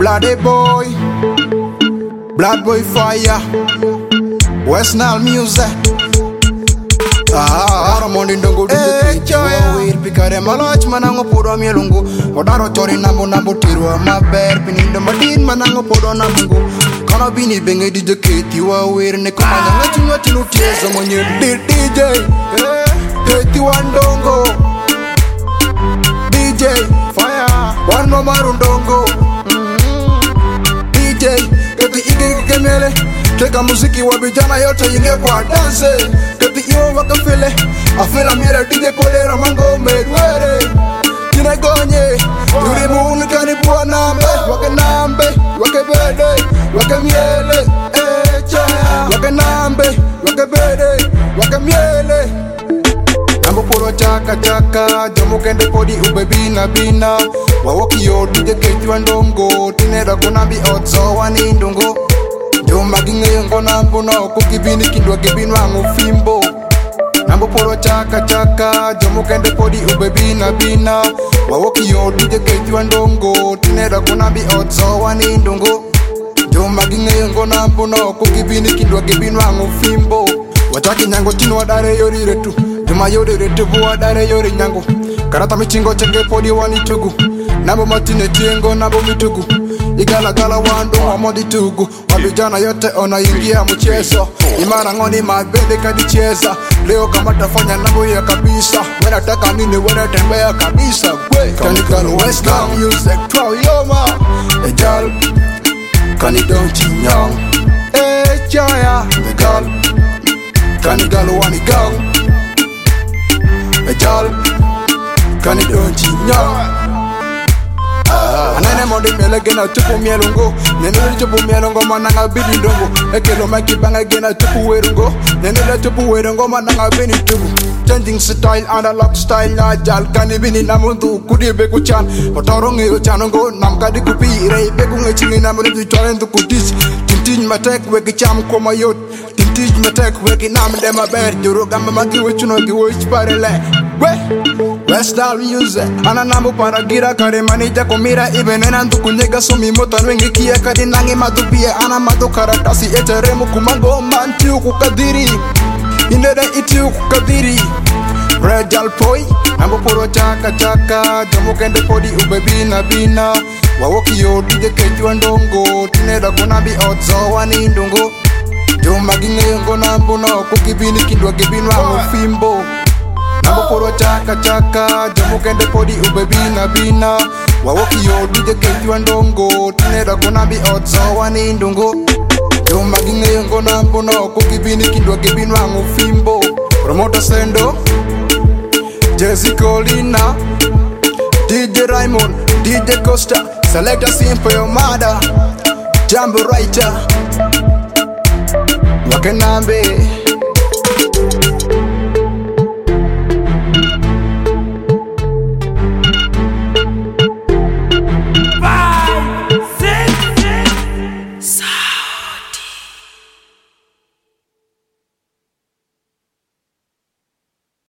Bloody boy, blood boy fire, West Nile music. Aramondi ndongo DJ wir pikare malach manango podo mielungu odaro chori nambo tirwa maber pinindo madin manango podo nabungu kono bini benge DJ Keti wa wir ne komanya ngachunwa tinu tieso monye DJ Keti wa ndongo DJ fire wano marundongo DJ Keti ige kemele teka muziki wa vijana yote inge kwa dance Keti iyo wakafile afila mire DJ Kolera mango medwere Kine gonye Yuri munu kani buwa nambe Wake nambe, wake bede, wake miele Wake nambe, wake bede, wake miele Nambo puro chaka chaka Jomo kende podi ube bina bina Wawoki yo DJ Keti wa ndongo Tinera kunambi otso wani ndongo Joma ginge ngo nambo na kukibini kindwa kibini wangu fimbo Nambo poro chaka chaka Jomo kende podi ube bina bina Wawoki yo DJ Keti wa ndongo Tinera kunambi otso wani ndongo Joma ginge ngo nambo na kukibini kindwa kibini wangu fimbo Wataki nyango chino wadare yori retu Juma yori retu wadare yori nyango Karata michingo chenge podi wani tugu Nambo matine tiengo nambo mitugu Igala gala wando wa modi tugu Wabijana yote ona ingia mchezo Imara ngoni mabende kadi cheza Leo kama tafanya nambo ya kabisa Wena taka nini wena tembea kabisa Kanikano West Nile music Twao yoma Ejal Kanidonchi nyong Ejaya Ejal Kanigalo wanigang Ejal Kanidonchi nyong Anene mondi mele gena chupu mielungo Nenele chupu mielungo mananga bidi ndongo Ekelo maki banga gena chupu werungo Nenele chupu werungo mananga bini tubu Changing style, analog style na jal Kani bini namundu kudi beku chan Otorongi ochanongo namkadi kupi Rei beku ngechingi namundu vichorendu kudis Tintij matek weki cham koma yot Tintij matek weki namde maber Juro gamba maki wechuno ki wech parele West Nile music Ana nambu para gira kare manija komira Ibe nenandu kunyega sumi moto nwengi kia Kadi nangi madubie ana madu karatasi Eteremu kumango manti ukukadiri Inede iti ukukadiri Rejal poi Nambu puro chaka chaka Jomo kende podi ube bina bina Wawoki yo DJ Keti wa ndongo Tineda kunabi otso wani ndongo Joma ginge ngo nambu na kukibini kindwa kibini wangu fimbo Nambo puro chaka chaka Jomo kende podi ube bina bina Wawoki yo DJ Keti wa ndongo Tinera kunabi otso wani ndongo Joma ginge ngo nambo na kukibini kindwa kibini wangu fimbo Promoter Sendo Jesse Colina DJ Raymond DJ Costa Selector Simple your mother Jambo Writer Wake nambe